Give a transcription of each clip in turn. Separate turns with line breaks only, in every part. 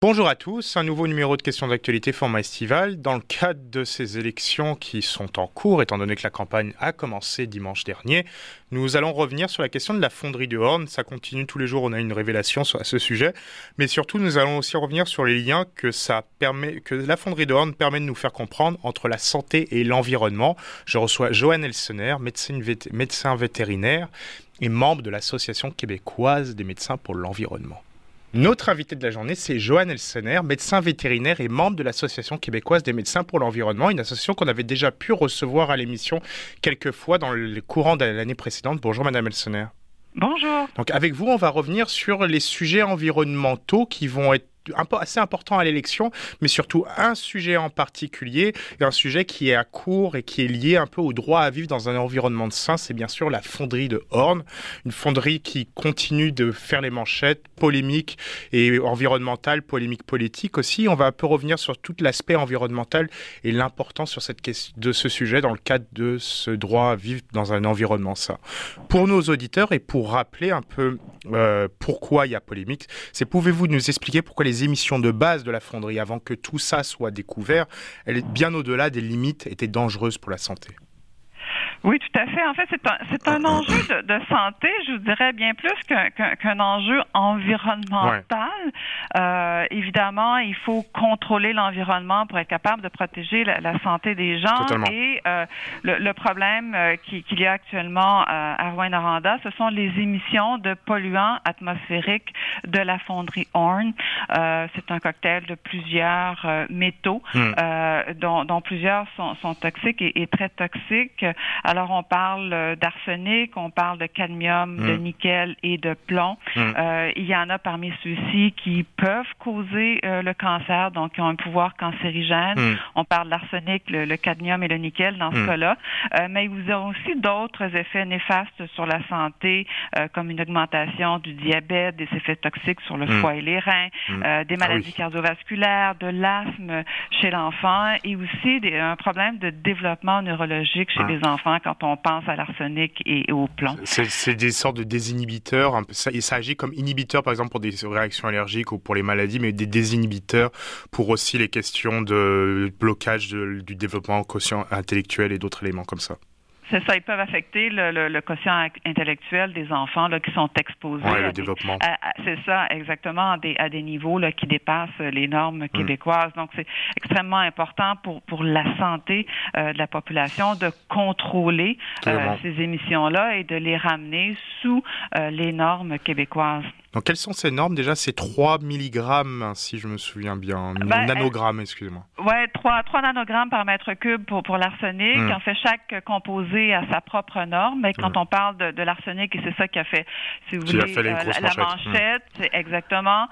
Bonjour à tous, un nouveau numéro de questions d'actualité format estival. Dans le cadre de ces élections qui sont en cours, étant donné que la campagne a commencé dimanche dernier, nous allons revenir sur la question de la fonderie de Horn. Ça continue tous les jours, on a une révélation à ce sujet. Mais surtout, nous allons aussi revenir sur les liens que la fonderie de Horn permet de nous faire comprendre entre la santé et l'environnement. Je reçois Joanne Elsener, médecin vétérinaire et membre de l'Association québécoise des médecins pour l'environnement. Notre invité de la journée, c'est Joanne Elsener, médecin vétérinaire et membre de l'Association québécoise des médecins pour l'environnement, une association qu'on avait déjà pu recevoir à l'émission quelques fois dans le courant de l'année précédente. Bonjour Madame Elsener.
Bonjour.
Donc avec vous, on va revenir sur les sujets environnementaux qui vont être assez important à l'élection, mais surtout un sujet en particulier, et un sujet qui est à court et qui est lié un peu au droit à vivre dans un environnement sain, c'est bien sûr la fonderie de Horn, une fonderie qui continue de faire les manchettes, polémiques et environnementales, polémiques politiques aussi. On va un peu revenir sur tout l'aspect environnemental et l'importance de ce sujet dans le cadre de ce droit à vivre dans un environnement sain. Pour nos auditeurs et pour rappeler un peu pourquoi il y a polémique, pouvez-vous nous expliquer pourquoi les émissions de base de la fonderie, avant que tout ça soit découvert, elle est bien au-delà des limites, étaient dangereuses pour la santé?
Oui, tout à fait. En fait, c'est un enjeu de santé, je vous dirais, bien plus qu'un enjeu environnemental. Ouais. Évidemment, il faut contrôler l'environnement pour être capable de protéger la santé des gens. Totalement. Et le problème qu'il y a actuellement à Rouyn-Noranda, ce sont les émissions de polluants atmosphériques de la fonderie Horn. C'est un cocktail de plusieurs métaux, dont plusieurs sont toxiques et très toxiques. Alors, on parle d'arsenic, on parle de cadmium, de nickel et de plomb. Il y en a parmi ceux-ci qui peuvent causer le cancer, donc qui ont un pouvoir cancérigène. On parle de l'arsenic, le cadmium et le nickel dans ce cas-là. Mais ils ont aussi d'autres effets néfastes sur la santé, comme une augmentation du diabète, des effets toxiques sur le foie et les reins, des maladies cardiovasculaires, de l'asthme chez l'enfant et aussi un problème de développement neurologique chez les enfants quand on pense à l'arsenic et au plomb.
C'est des sortes de désinhibiteurs, et ça agit comme inhibiteur par exemple pour des réactions allergiques ou pour les maladies, mais des désinhibiteurs pour aussi les questions de blocage du développement quotient intellectuel et d'autres éléments comme ça.
C'est ça, ils peuvent affecter le quotient intellectuel des enfants là, qui sont exposés
le développement.
C'est ça, exactement, à des niveaux là, qui dépassent les normes québécoises. Donc, c'est extrêmement important pour la santé de la population de contrôler ces émissions-là et de les ramener sous les normes québécoises.
Donc, quelles sont ces normes? Déjà, c'est 3 mg, si je me souviens bien. Nanogrammes, excusez-moi.
Oui, 3 nanogrammes par mètre cube pour l'arsenic. En fait, chaque composé a sa propre norme. Mais quand on parle de l'arsenic, et c'est ça qui a fait, si vous voulez, la manchette, c'est exactement.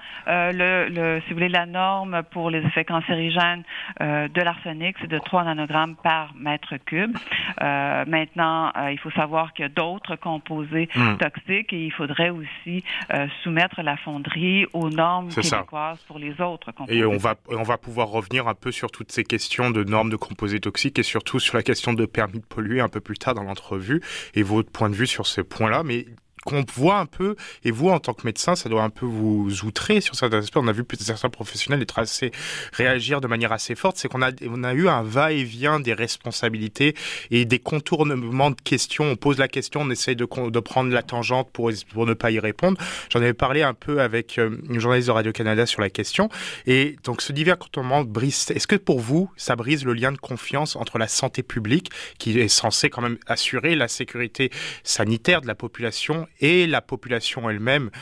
Si vous voulez, la norme pour les effets cancérigènes de l'arsenic, c'est de 3 nanogrammes par mètre cube. Maintenant, il faut savoir qu'il y a d'autres composés toxiques et il faudrait aussi soumettre la fonderie aux normes québécoises pour les autres composés.
Et on va pouvoir revenir un peu sur toutes ces questions de normes de composés toxiques et surtout sur la question de permis de polluer un peu plus tard dans l'entrevue et votre point de vue sur ces points-là. Mais qu'on voit un peu, et vous, en tant que médecin, ça doit un peu vous outrer sur certains aspects. On a vu certains professionnels réagir de manière assez forte. C'est qu'on a eu un va-et-vient des responsabilités et des contournements de questions. On pose la question, on essaye de prendre la tangente pour ne pas y répondre. J'en avais parlé un peu avec une journaliste de Radio-Canada sur la question. Et donc, ce divers contournement brise. Est-ce que pour vous, ça brise le lien de confiance entre la santé publique, qui est censée quand même assurer la sécurité sanitaire de la population, et la population elle-même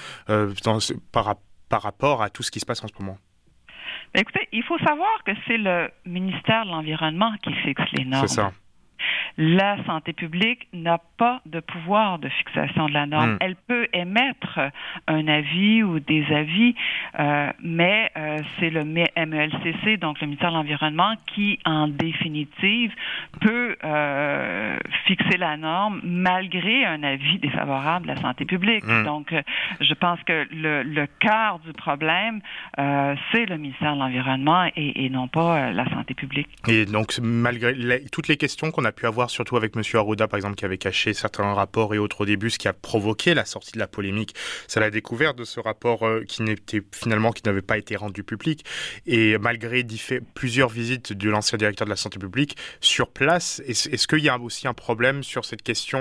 par rapport à tout ce qui se passe en ce moment?
Écoutez, il faut savoir que c'est le ministère de l'Environnement qui fixe les normes.
C'est ça.
La santé publique n'a pas de pouvoir de fixation de la norme. Elle peut émettre un avis ou des avis, mais c'est le MELCC, donc le ministère de l'Environnement, qui, en définitive, peut fixer la norme malgré un avis défavorable de la santé publique. Donc, je pense que le cœur du problème, c'est le ministère de l'Environnement et non pas la santé publique.
Et donc, malgré toutes les questions qu'on a pu avoir, surtout avec M. Arruda, par exemple, qui avait caché certains rapports et autres au début, ce qui a provoqué la sortie de la polémique, c'est la découverte de ce rapport qui n'avait pas été rendu publique. Et malgré plusieurs visites de l'ancien directeur de la santé publique sur place, est-ce qu'il y a aussi un problème sur cette question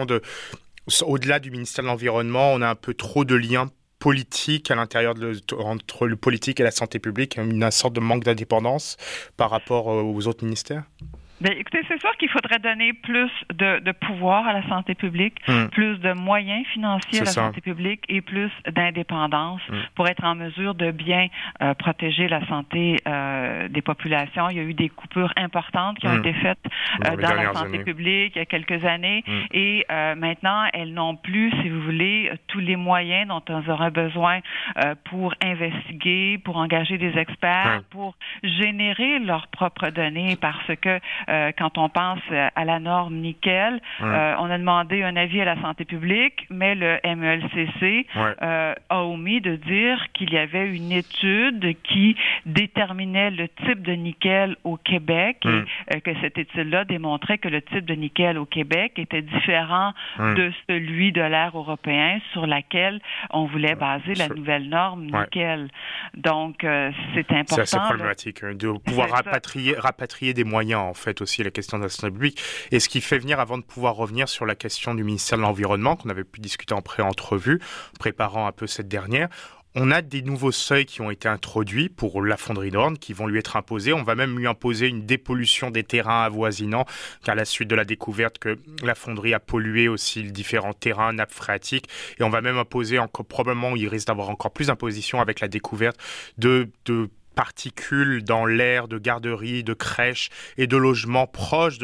au-delà du ministère de l'Environnement, on a un peu trop de liens politiques à l'intérieur entre le politique et la santé publique, une sorte de manque d'indépendance par rapport aux autres ministères?
Bien, écoutez, c'est sûr qu'il faudrait donner plus de pouvoir à la santé publique, plus de moyens financiers à la santé publique et plus d'indépendance pour être en mesure de bien protéger la santé des populations. Il y a eu des coupures importantes qui ont été faites dans la santé publique il y a quelques années et maintenant, elles n'ont plus, si vous voulez, tous les moyens dont elles auraient besoin pour investiguer, pour engager des experts, pour générer leurs propres données parce que quand on pense à la norme nickel, on a demandé un avis à la santé publique, mais le MELCC a omis de dire qu'il y avait une étude qui déterminait le type de nickel au Québec et que cette étude-là démontrait que le type de nickel au Québec était différent de celui de l'ère européen sur laquelle on voulait baser la nouvelle norme nickel. Donc, c'est important.
C'est assez problématique de pouvoir rapatrier des moyens, en fait, aussi la question de la santé publique. Et ce qui fait venir, avant de pouvoir revenir sur la question du ministère de l'Environnement, qu'on avait pu discuter en pré-entrevue, préparant un peu cette dernière, on a des nouveaux seuils qui ont été introduits pour la fonderie Nord qui vont lui être imposés. On va même lui imposer une dépollution des terrains avoisinants, car à la suite de la découverte que la fonderie a pollué aussi les différents terrains, nappes phréatiques. Et on va même imposer, probablement, il risque d'avoir encore plus d'impositions avec la découverte de particules dans l'air, de garderies, de crèches et de logements proches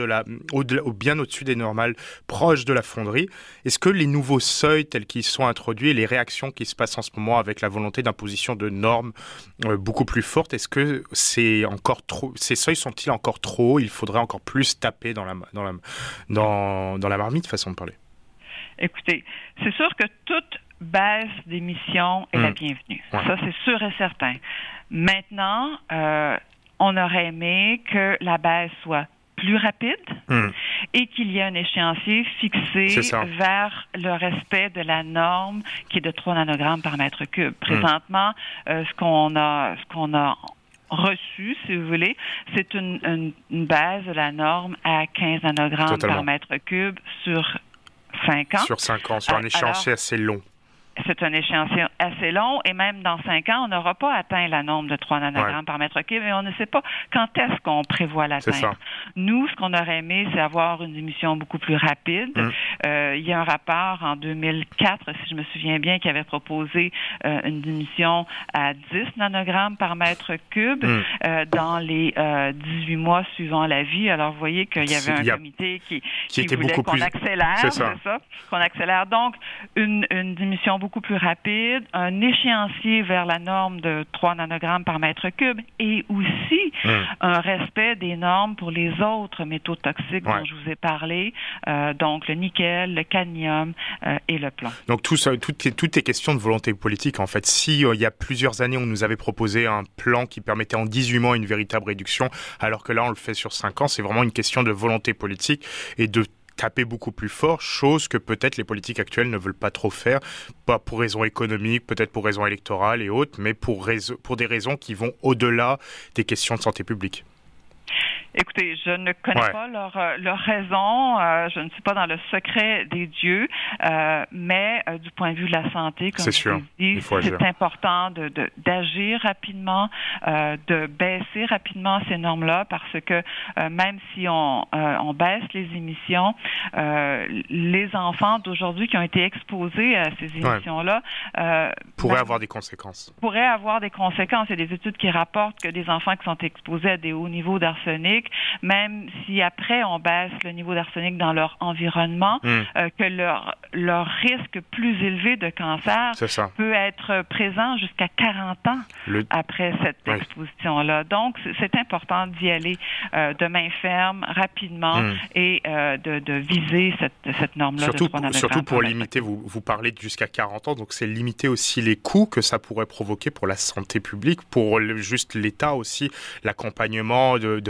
bien au-dessus des normales, proches de la fonderie. Est-ce que les nouveaux seuils tels qu'ils sont introduits et les réactions qui se passent en ce moment avec la volonté d'imposition de normes beaucoup plus fortes, est-ce que c'est encore trop, ces seuils sont-ils encore trop hauts? Il faudrait encore plus taper dans la marmite, façon de parler.
Écoutez, c'est sûr que toute baisse d'émissions est la bienvenue. Ça, c'est sûr et certain. Maintenant, on aurait aimé que la baisse soit plus rapide et qu'il y ait un échéancier fixé vers le respect de la norme qui est de 3 nanogrammes par mètre cube. Présentement, ce qu'on a reçu, si vous voulez, c'est une base de la norme à 15 nanogrammes par mètre cube sur 5 ans.
Sur 5 ans, sur un échéancier assez long.
C'est un échéancier assez long et même dans 5 ans, on n'aura pas atteint la norme de 3 nanogrammes par mètre cube et on ne sait pas quand est-ce qu'on prévoit l'atteindre. Nous, ce qu'on aurait aimé, c'est avoir une diminution beaucoup plus rapide. Il y a un rapport en 2004, si je me souviens bien, qui avait proposé une diminution à 10 nanogrammes par mètre cube dans les 18 mois suivant la vie. Alors, vous voyez qu'il y avait un comité qui
était
voulait
beaucoup
qu'on
plus
accélère, c'est ça, qu'on accélère. Donc, une diminution beaucoup plus rapide, un échéancier vers la norme de 3 nanogrammes par mètre cube et aussi un respect des normes pour les autres métaux toxiques dont je vous ai parlé, donc le nickel, le cadmium et le plomb.
Donc tout est question de volonté politique en fait. Si il y a plusieurs années on nous avait proposé un plan qui permettait en 18 mois une véritable réduction, alors que là on le fait sur 5 ans, c'est vraiment une question de volonté politique et de taper beaucoup plus fort, chose que peut-être les politiques actuelles ne veulent pas trop faire, pas pour raisons économiques, peut-être pour raisons électorales et autres, mais pour des raisons qui vont au-delà des questions de santé publique.
Écoutez, je ne connais pas leur raison. Je ne suis pas dans le secret des dieux, mais du point de vue de la santé, comme je vous dis, c'est important d'agir rapidement, de baisser rapidement ces normes-là, parce que même si on baisse les émissions, les enfants d'aujourd'hui qui ont été exposés à ces émissions-là
pourraient avoir des conséquences.
Pourraient avoir des conséquences. Il y a des études qui rapportent que des enfants qui sont exposés à des hauts niveaux d'arsenic, même si après on baisse le niveau d'arsenic dans leur environnement, que leur risque plus élevé de cancer peut être présent jusqu'à 40 ans après cette exposition-là. Donc, c'est important d'y aller de main ferme, rapidement, et de viser cette norme-là.
Surtout pour limiter, vous parlez de jusqu'à 40 ans, donc c'est limiter aussi les coûts que ça pourrait provoquer pour la santé publique, pour juste l'État aussi, l'accompagnement de personnes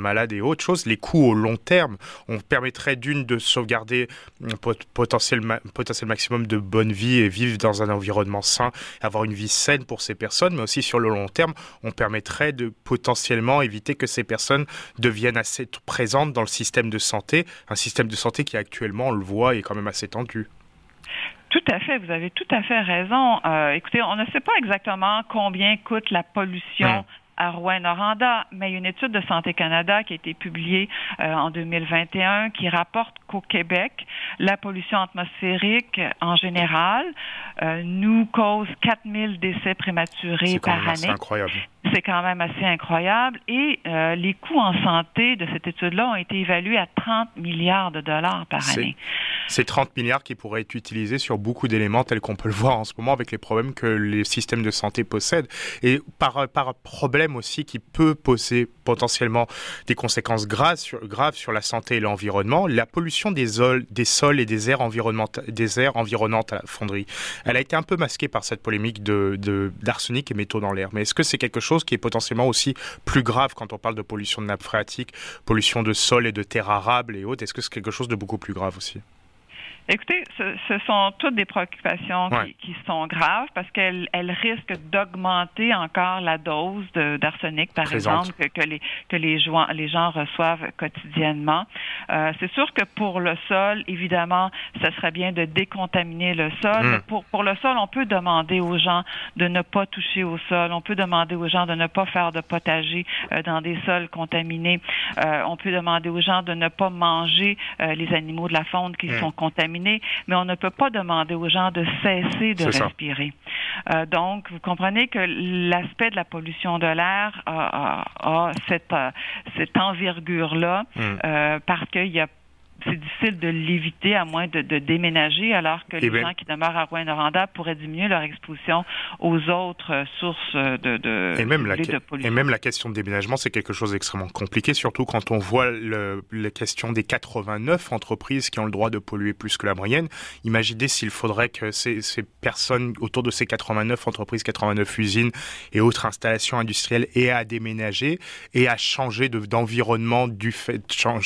malades et autres choses. Les coûts au long terme, on permettrait de sauvegarder un potentiel maximum de bonne vie et vivre dans un environnement sain, avoir une vie saine pour ces personnes, mais aussi sur le long terme, on permettrait de potentiellement éviter que ces personnes deviennent assez présentes dans le système de santé, un système de santé qui actuellement, on le voit, est quand même assez tendu.
Tout à fait, vous avez tout à fait raison. Écoutez, on ne sait pas exactement combien coûte la pollution à Rouyn-Noranda, mais il y a une étude de Santé Canada qui a été publiée en 2021 qui rapporte qu'au Québec, la pollution atmosphérique en général nous cause 4000 décès prématurés par année.
C'est incroyable.
C'est quand même assez incroyable. Et les coûts en santé de cette étude-là ont été évalués à 30 milliards de dollars par année.
C'est 30 milliards qui pourraient être utilisés sur beaucoup d'éléments tels qu'on peut le voir en ce moment avec les problèmes que les systèmes de santé possèdent. Et par problème aussi qui peut poser potentiellement des conséquences graves sur la santé et l'environnement, la pollution des sols et des airs environnantes à la fonderie. Elle a été un peu masquée par cette polémique d'arsenic et métaux dans l'air. Mais est-ce que c'est quelque chose qui est potentiellement aussi plus grave quand on parle de pollution de nappes phréatiques, pollution de sol et de terres arables et autres? Est-ce que c'est quelque chose de beaucoup plus grave aussi?
Écoutez, ce sont toutes des préoccupations qui sont graves parce qu'elles risquent d'augmenter encore la dose d'arsenic, par exemple, que les gens reçoivent quotidiennement. C'est sûr que pour le sol, évidemment, ça serait bien de décontaminer le sol. Mais pour le sol, on peut demander aux gens de ne pas toucher au sol. On peut demander aux gens de ne pas faire de potager dans des sols contaminés. On peut demander aux gens de ne pas manger les animaux de la faune qui sont contaminés. Mais on ne peut pas demander aux gens de cesser de respirer. Donc, vous comprenez que l'aspect de la pollution de l'air a cette envergure-là parce c'est difficile de l'éviter à moins de déménager, alors que les gens qui demeurent à Rouyn-Noranda pourraient diminuer leur exposition aux autres sources de pollution.
Et même la question de déménagement, c'est quelque chose d'extrêmement compliqué, surtout quand on voit la question des 89 entreprises qui ont le droit de polluer plus que la moyenne. Imaginez s'il faudrait que ces personnes autour de ces 89 entreprises, 89 usines et autres installations industrielles aient à déménager et à changer d'environnement du fait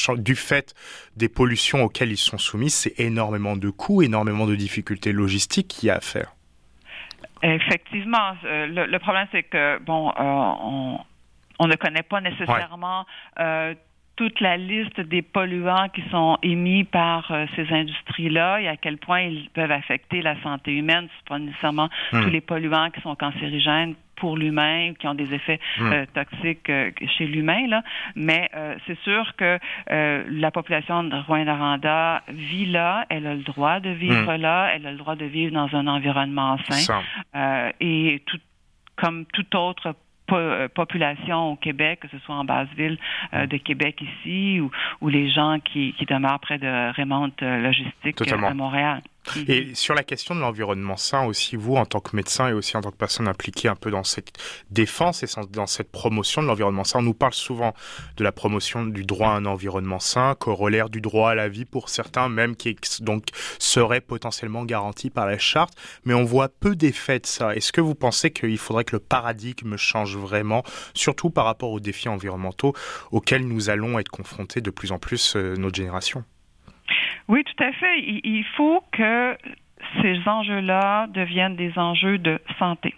des pollutions auxquelles ils sont soumis. C'est énormément de coûts, énormément de difficultés logistiques qu'il y a à faire.
Effectivement. Le problème, c'est que, on ne connaît pas nécessairement toute la liste des polluants qui sont émis par ces industries-là et à quel point ils peuvent affecter la santé humaine. C'est pas nécessairement tous les polluants qui sont cancérigènes pour l'humain, qui ont des effets toxiques chez l'humain, là. Mais c'est sûr que la population de Rouyn-Noranda vit là, elle a le droit de vivre là, elle a le droit de vivre dans un environnement sain. Et comme toute autre population au Québec, que ce soit en Basse-Ville de Québec ici ou les gens qui demeurent près de Raymond Logistique à Montréal.
Et sur la question de l'environnement sain aussi, vous, en tant que médecin et aussi en tant que personne impliquée un peu dans cette défense et dans cette promotion de l'environnement sain, on nous parle souvent de la promotion du droit à un environnement sain, corollaire du droit à la vie pour certains, même qui donc serait potentiellement garanti par la charte, mais on voit peu d'effets de ça. Est-ce que vous pensez qu'il faudrait que le paradigme change vraiment, surtout par rapport aux défis environnementaux auxquels nous allons être confrontés de plus en plus notre génération?
Oui, tout à fait. Il faut que ces enjeux-là deviennent des enjeux de santé.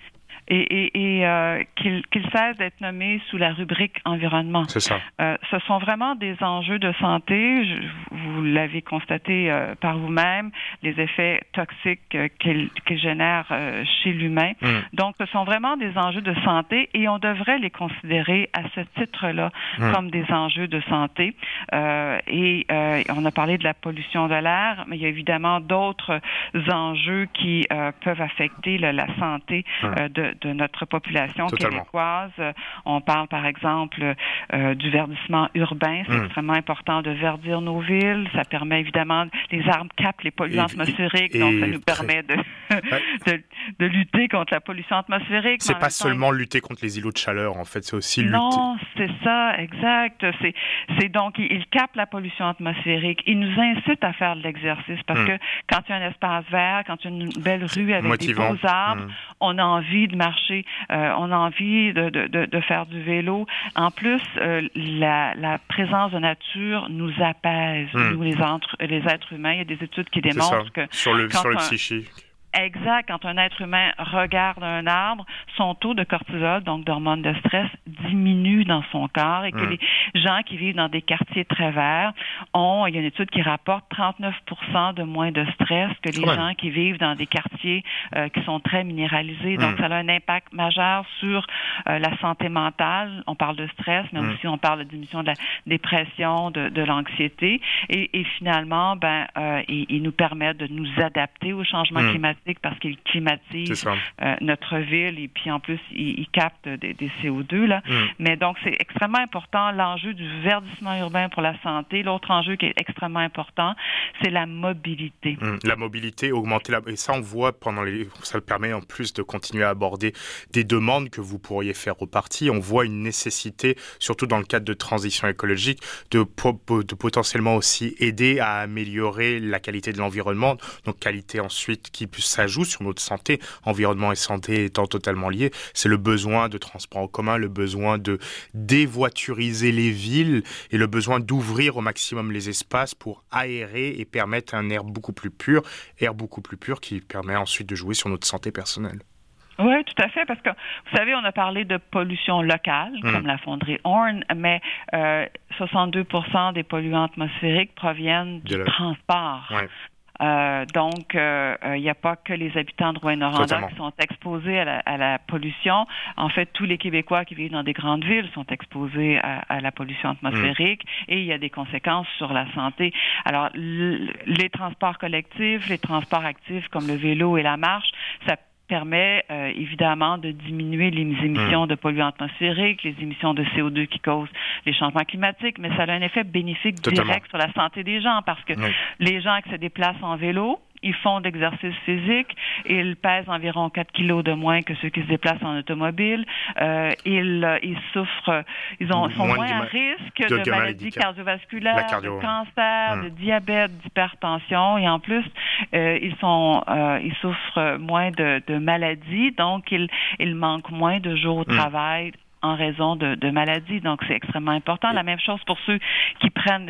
Et qu'ils cessent d'être nommés sous la rubrique environnement.
C'est ça.
Ce sont vraiment des enjeux de santé. Vous l'avez constaté par vous-même, les effets toxiques qu'ils génèrent chez l'humain. Donc, ce sont vraiment des enjeux de santé et on devrait les considérer à ce titre-là comme des enjeux de santé. Et on a parlé de la pollution de l'air, mais il y a évidemment d'autres enjeux qui peuvent affecter la santé de notre population québécoise. On parle, par exemple, du verdissement urbain. C'est extrêmement important de verdir nos villes. Ça permet, évidemment, les arbres captent les polluants atmosphériques, donc ça nous permet de lutter contre la pollution atmosphérique.
C'est pas seulement lutter contre les îlots de chaleur, en fait, c'est aussi lutter...
Non, c'est ça, exact. C'est donc, ils captent la pollution atmosphérique. Ils nous incitent à faire de l'exercice parce que quand il y a un espace vert, quand il y a une belle rue avec des beaux arbres, on a envie de marcher, on a envie de faire du vélo. En plus, la présence de nature nous apaise, nous les êtres humains. Il y a des études qui démontrent que
sur le psychique.
Exact. Quand un être humain regarde un arbre, son taux de cortisol, donc d'hormones de stress, diminue dans son corps et que les gens qui vivent dans des quartiers très verts il y a une étude qui rapporte 39% de moins de stress que les gens qui vivent dans des quartiers qui sont très minéralisés. Donc, ça a un impact majeur sur la santé mentale. On parle de stress, mais aussi on parle de diminution de la dépression, de l'anxiété. Et finalement, ils nous permettent de nous adapter au changement climatique parce qu'ils climatisent notre ville et puis en plus, ils captent des CO2. Là. Mais donc, c'est extrêmement important, l'enjeu du verdissement urbain pour la santé. L'autre enjeu qui est extrêmement important, c'est la mobilité.
La mobilité, augmenter et ça, on voit ça permet en plus de continuer à aborder des demandes que vous pourriez faire au parti. On voit une nécessité, surtout dans le cadre de transition écologique, de potentiellement aussi aider à améliorer la qualité de l'environnement, donc qualité ensuite qui s'ajoute sur notre santé, environnement et santé étant totalement liés. C'est le besoin de transport en commun, le besoin de dévoituriser les villes et le besoin d'ouvrir au maximum les espaces pour aérer et permettre un air beaucoup plus pur qui permet ensuite de jouer sur notre santé personnelle.
Oui, tout à fait, parce que, vous savez, on a parlé de pollution locale, comme la fonderie Horn, mais 62% des polluants atmosphériques proviennent du transport. Ouais. Donc, il n'y a pas que les habitants de Rouyn-Noranda qui sont exposés à la pollution. En fait, tous les Québécois qui vivent dans des grandes villes sont exposés à la pollution atmosphérique et il y a des conséquences sur la santé. Alors, les transports collectifs, les transports actifs comme le vélo et la marche, ça permet évidemment de diminuer les émissions de polluants atmosphériques, les émissions de CO2 qui causent les changements climatiques, mais ça a un effet bénéfique direct sur la santé des gens parce que les gens qui se déplacent en vélo, ils font de l'exercice physique, ils pèsent environ 4 kilos de moins que ceux qui se déplacent en automobile. Ils souffrent, sont moins à risque de maladies cardiovasculaires, de cancer, de diabète, d'hypertension, et en plus, ils souffrent moins de maladies, donc ils manquent moins de jours au travail en raison de maladies. Donc, c'est extrêmement important. La même chose pour ceux qui prennent,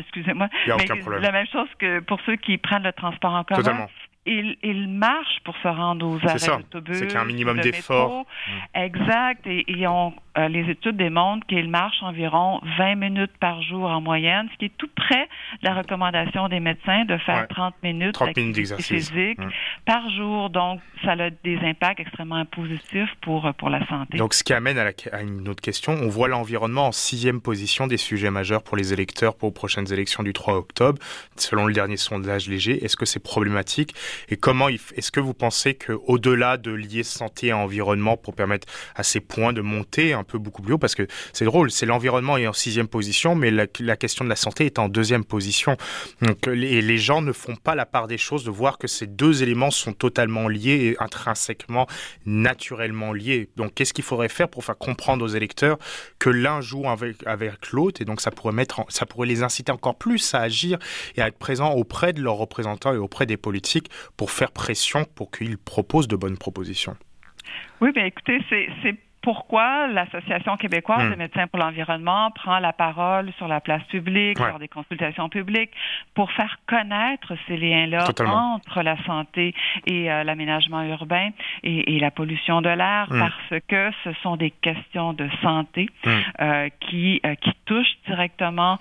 la même chose que pour ceux qui prennent le transport en commun.
Totalement.
Ils marchent pour se rendre aux arrêts d'autobus.
C'est qu'il y a un minimum d'effort.
Exact. Et les études démontrent qu'ils marchent environ 20 minutes par jour en moyenne, ce qui est tout près de la recommandation des médecins de faire 30 minutes d'exercice physique par jour. Donc, ça a des impacts extrêmement positifs pour la santé.
Donc, ce qui amène à une autre question. On voit l'environnement en 6e position des sujets majeurs pour les électeurs pour les prochaines élections du 3 octobre, selon le dernier sondage léger. Est-ce que c'est problématique? Et est-ce que vous pensez qu'au-delà de lier santé et environnement pour permettre à ces points de monter un peu beaucoup plus haut, parce que c'est drôle, c'est l'environnement est en 6e position, mais la question de la santé est en 2e position. Donc les gens ne font pas la part des choses de voir que ces deux éléments sont totalement liés et intrinsèquement, naturellement liés. Donc qu'est-ce qu'il faudrait faire pour faire comprendre aux électeurs que l'un joue avec l'autre, et donc ça pourrait les inciter encore plus à agir et à être présents auprès de leurs représentants et auprès des politiques pour faire pression pour qu'ils proposent de bonnes propositions.
Oui, bien écoutez, c'est pourquoi l'Association québécoise des médecins pour l'environnement prend la parole sur la place publique, lors des consultations publiques, pour faire connaître ces liens-là entre la santé et l'aménagement urbain et la pollution de l'air, parce que ce sont des questions de santé qui touchent directement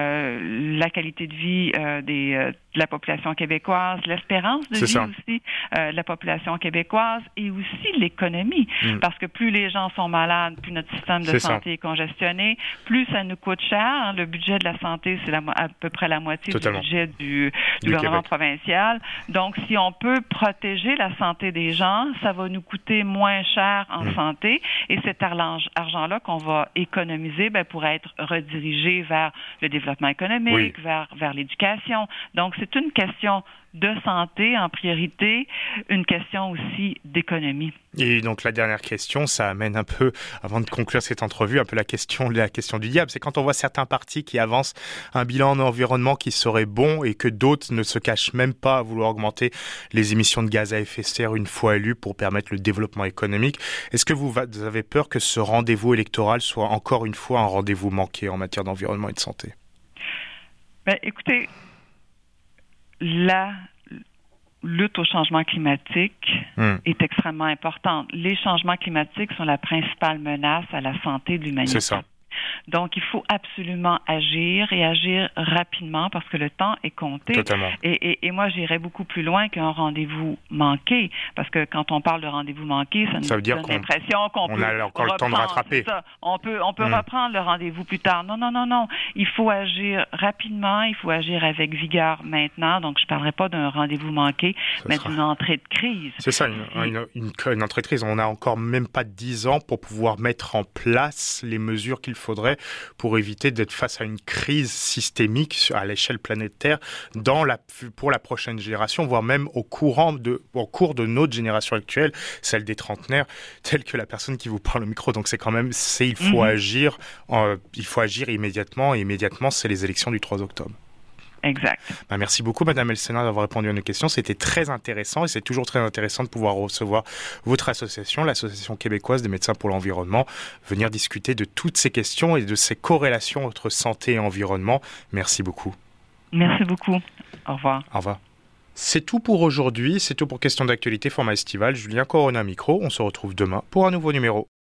la qualité de vie de la population québécoise, l'espérance de vie aussi de la population québécoise et aussi l'économie. Parce que plus les gens sont malades, plus notre système de santé est congestionné, plus ça nous coûte cher. Hein. Le budget de la santé, c'est à peu près la moitié du budget du gouvernement provincial. Donc, si on peut protéger la santé des gens, ça va nous coûter moins cher en santé. Et cet argent-là qu'on va économiser pourrait être redirigé vers le développement économique, vers l'éducation. Donc, c'est une question de santé en priorité, une question aussi d'économie.
Et donc la dernière question, ça amène un peu, avant de conclure cette entrevue, un peu la question du diable. C'est quand on voit certains partis qui avancent un bilan en environnement qui serait bon et que d'autres ne se cachent même pas à vouloir augmenter les émissions de gaz à effet de serre une fois élus pour permettre le développement économique. Est-ce que vous avez peur que ce rendez-vous électoral soit encore une fois un rendez-vous manqué en matière d'environnement et de santé?
Écoutez, la lutte au changement climatique est extrêmement importante. Les changements climatiques sont la principale menace à la santé de l'humanité.
C'est ça.
Donc, il faut absolument agir et agir rapidement parce que le temps est compté.
Totalement.
Et moi, j'irais beaucoup plus loin qu'un rendez-vous manqué parce que quand on parle de rendez-vous manqué, ça nous donne l'impression qu'on peut
a encore le temps de rattraper.
Ça. On peut reprendre le rendez-vous plus tard. Non. Il faut agir rapidement, il faut agir avec vigueur maintenant. Donc, je ne parlerai pas d'un rendez-vous manqué, mais d'une entrée de crise.
C'est ça, une entrée de crise. On n'a encore même pas 10 ans pour pouvoir mettre en place les mesures qu'il faudrait pour éviter d'être face à une crise systémique à l'échelle planétaire pour la prochaine génération, voire même au cours de notre génération actuelle, celle des trentenaires, telle que la personne qui vous parle au micro. Donc c'est quand même, il faut agir immédiatement, et immédiatement, c'est les élections du 3 octobre.
Exact.
Merci beaucoup, Madame Elsenard, d'avoir répondu à nos questions. C'était très intéressant et c'est toujours très intéressant de pouvoir recevoir votre association, l'Association québécoise des médecins pour l'environnement, venir discuter de toutes ces questions et de ces corrélations entre santé et environnement. Merci beaucoup.
Merci beaucoup. Au revoir.
Au revoir. C'est tout pour aujourd'hui. C'est tout pour Questions d'actualité, format estival. Julien Corona, micro. On se retrouve demain pour un nouveau numéro.